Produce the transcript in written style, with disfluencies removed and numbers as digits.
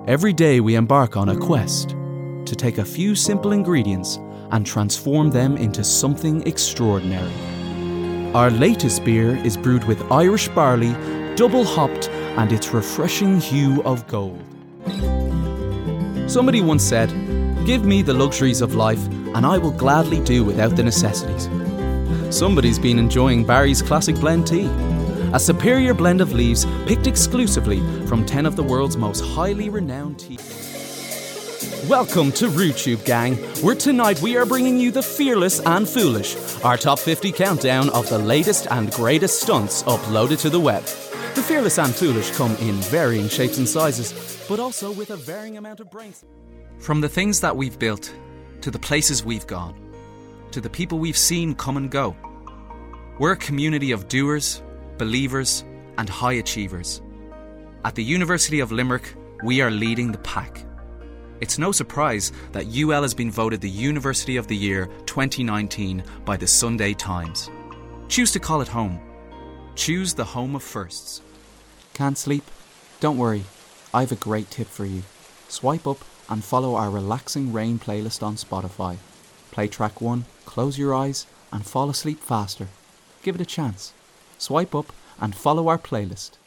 Every day we embark on a quest to take a few simple ingredients and transform them into something extraordinary. Our latest beer is brewed with Irish barley, double hopped, and its refreshing hue of gold. Somebody once said, "Give me the luxuries of life and I will gladly do without the necessities." Somebody's been enjoying Barry's Classic Blend tea, a superior blend of leaves picked exclusively from 10 of the world's most highly renowned tea. Welcome to RooTube, gang, where tonight we are bringing you the Fearless and Foolish, our top 50 countdown of the latest and greatest stunts uploaded to the web. The Fearless and Foolish come in varying shapes and sizes, but also with a varying amount of brains. From the things that we've built, to the places we've gone, to the people we've seen come and go. We're a community of doers, believers, and high achievers. At the University of Limerick, we are leading the pack. It's no surprise that UL has been voted the University of the Year 2019 by the Sunday Times. Choose to call it home. Choose the home of firsts. Can't sleep? Don't worry, I have a great tip for you. Swipe up and follow our Relaxing Rain playlist on Spotify. Play track 1, close your eyes, and fall asleep faster. Give it a chance. Swipe up and follow our playlist.